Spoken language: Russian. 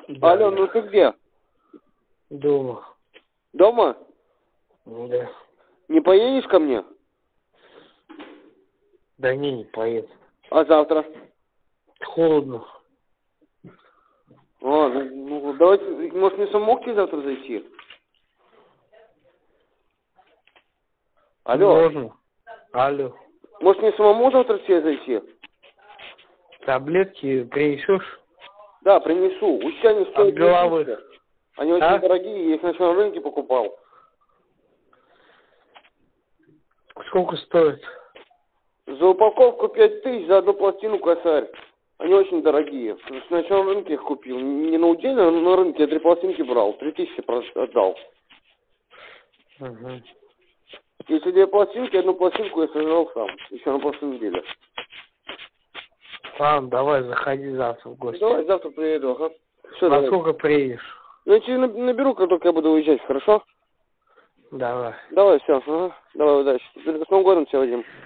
Да, Алло, ну ты где? дома. Дома? Да. Не поедешь ко мне? Да не поеду. А завтра? Холодно. А, ну давайте, может мне самому к тебе завтра зайти? Алло, Можно. Алло. может мне самому завтра к тебе зайти? Таблетки принесешь? Да, принесу. У тебя они От стоят головы. 2000. Они очень А? дорогие, я их на ночном рынке покупал. Сколько стоит? За упаковку 5000, за одну пластину косарь. Они очень дорогие. С ночном рынке их купил. Не на уделе, а на рынке. Я 3 пластинки брал. 3000 отдал. Угу. Если 2 пластинки, одну пластинку я сожрал сам. Еще на прошлой неделе. Ладно, давай, заходи завтра в гости. Давай, завтра приеду, ага. Все, Во давай. сколько приедешь? Ну, я тебе наберу, как только я буду уезжать, хорошо? Давай. Давай, все, ага. Давай, удачи. С Новым годом тебя, Вадим.